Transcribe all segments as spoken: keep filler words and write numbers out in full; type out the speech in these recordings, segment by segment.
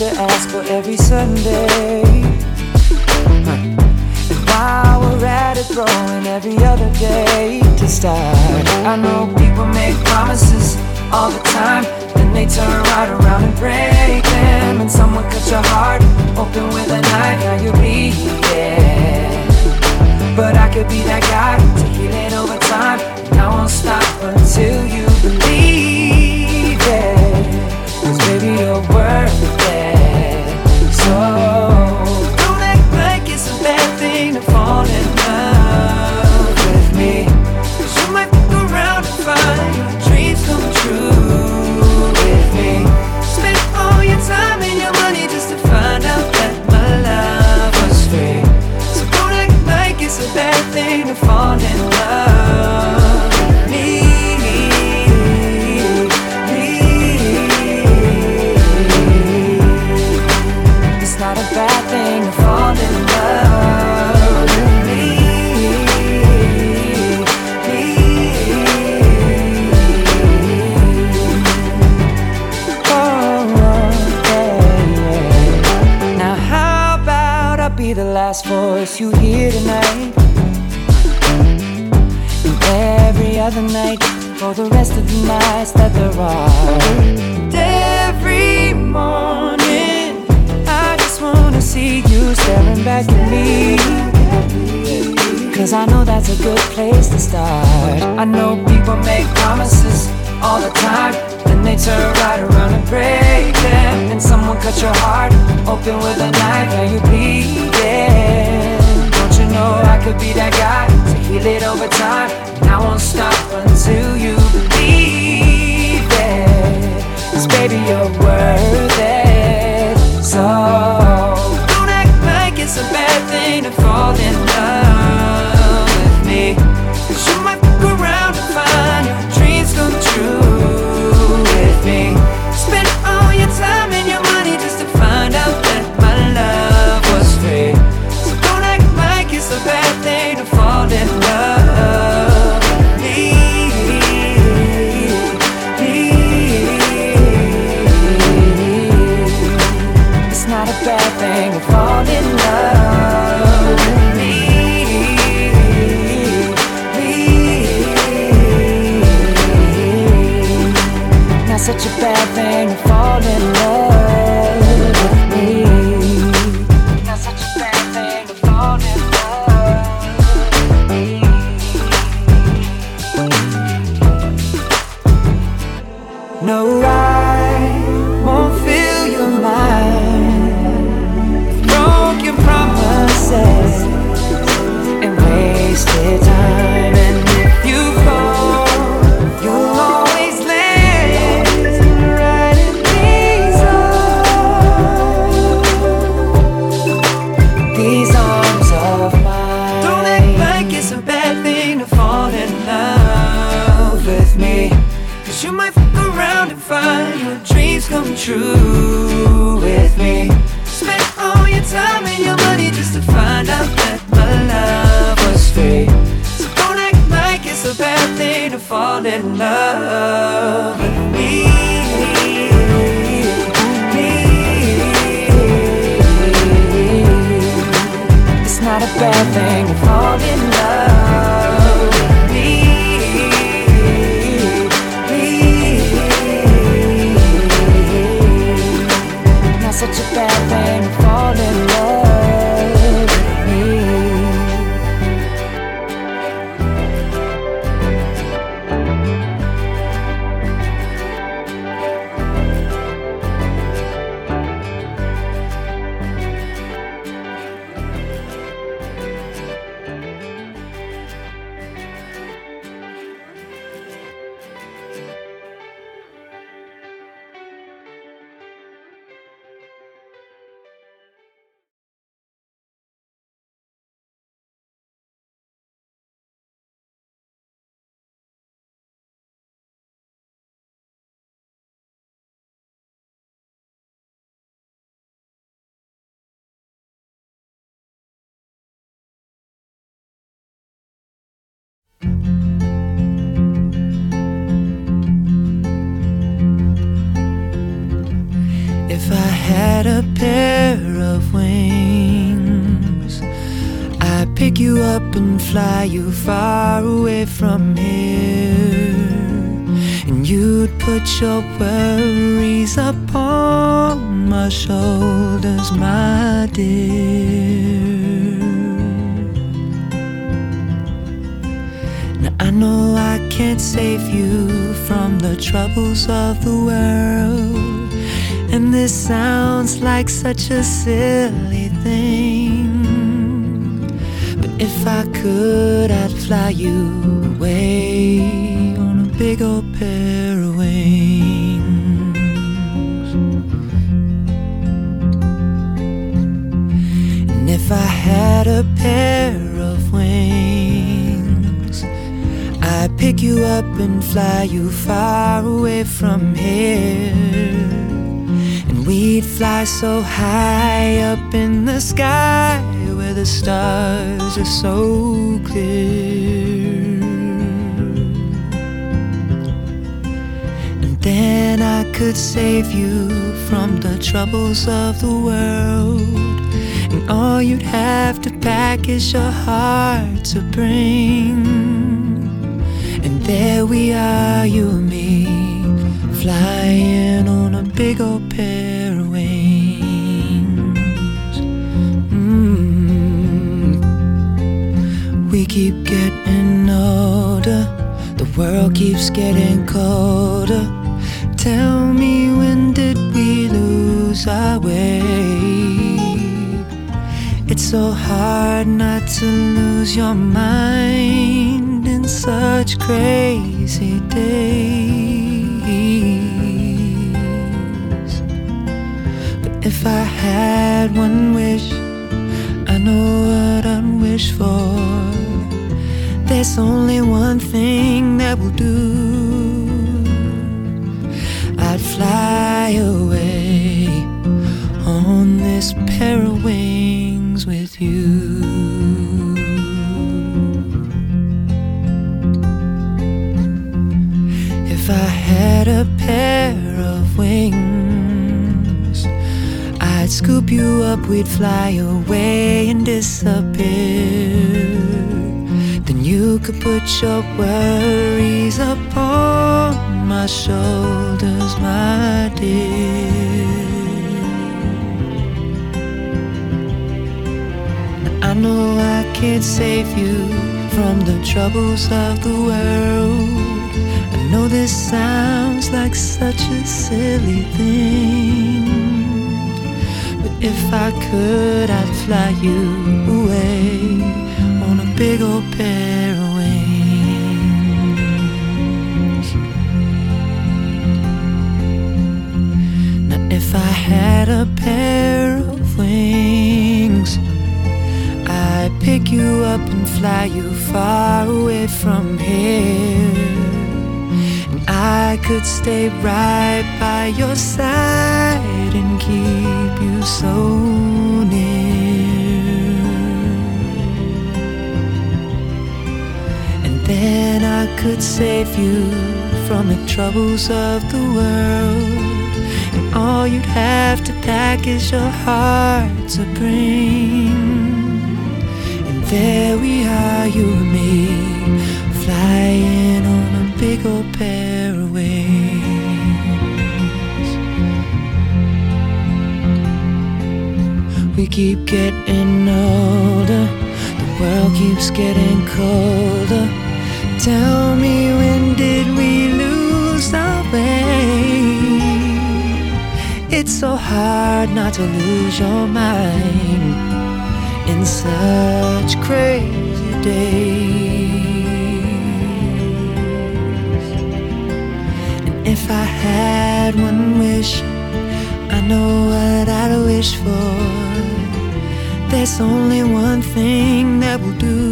ask for every Sunday. Huh. And while we're at it, throwing every other day to start. I know people make promises all the time, then they turn right around and break them. And someone cut your heart open with a knife, now you're bleeding. But I could be that guy to heal it over time, and I won't stop until you believe it. 'Cause baby, you're worth it. So don't act like it's a bad thing to fall in love with me, 'cause you might fuck around and find your dreams come true with me. Spend all your time and your money just to find out that my love was free. So don't act like it's a bad thing to fall in love with me. It's not a bad thing to fall in love with me. Be the last voice you hear tonight, and every other night for the rest of the nights that there are. And every morning I just wanna see you staring back at me, 'cause I know that's a good place to start. I know people make promises all the time, then they turn right around and break them. And someone cut your heart open with a knife, now you're bleeding. Don't you know I could be that guy to heal it over time, and I won't stop until you believe it. 'Cause baby, you're worth it. So don't act like it's a bad thing to fall in love with me, 'cause you might fuck around and find your dreams come true with me. Spend all your time and your money just to find out that my love was free. So don't act like it's a bad thing to fall in love with me. It's not a bad thing to fall in love with me. Not such a bad thing to fall in love with me. Not such a bad thing to fall in love with me. No, I won't fill your mind with broken promises and wasted time. And if you fall, you'll always land right in these arms, these arms of mine. Don't act like it's a bad thing to fall in love with me, 'cause you might fuck around and find your dreams come true with me. Spend all your time and your money just to find out that my love was free. So don't act like it's a bad thing to fall in love with me. It's not a bad thing to fall in love with me. Not such a bad thing to fall in love with me. had a pair of wings, I'd pick you up and fly you far away from here, and you'd put your worries upon my shoulders, my dear. Now I know I can't save you from the troubles of the world, and this sounds like such a silly thing, but if I could, I'd fly you away on a big old pair of wings. And if I had a pair of wings, I'd pick you up and fly you far away from here, and we'd fly so high up in the sky where the stars are so clear. And then I could save you from the troubles of the world, and all you'd have to pack is your heart to bring. And there we are, you and me, flying on a big old pair of wings. mm. We keep getting older, the world keeps getting colder. Tell me, when did we lose our way? It's so hard not to lose your mind in such crazy days. But if I had one wish, I know what I'd wish for. There's only one thing that will do. I'd fly away on this pair of wings with you. If I had a pair of wings, I'd scoop you up, we'd fly away and disappear. Then you could put your worries upon my shoulders, my dear. I know I can't save you from the troubles of the world. I know this sounds like such a silly thing, but if I could, I'd fly you away on a big old pair of wings. Now if I had a pair of wings, I'd pick you up and fly you far away from here, and I could stay right by your side and keep you so near. And then I could save you from the troubles of the world, and all you'd have to pack is your heart to bring. There we are, you and me, flying on a big old pair of wings. We keep getting older, the world keeps getting colder. Tell me, when did we lose our way? It's so hard not to lose your mind in such crazy days. And if I had one wish, I know what I'd wish for. There's only one thing that will do.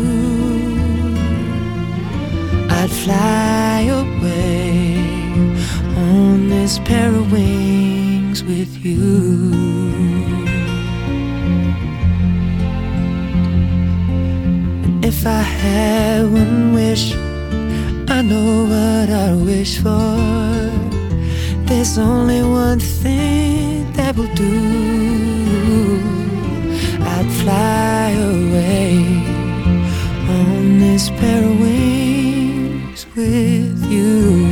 I'd fly away on this pair of wings with you. If I had one wish, I know what I wish for. There's only one thing that will do. I'd fly away on this pair of wings with you.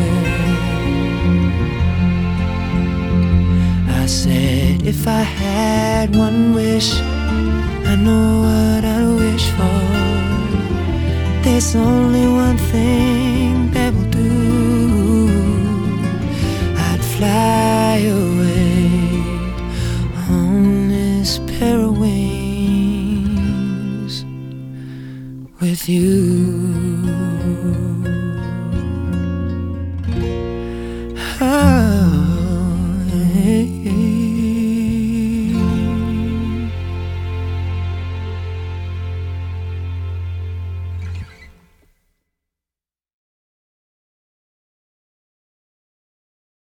I said if I had one wish, I know what I'd wish for. There's only one thing that will do. I'd fly away on this pair of wings with you.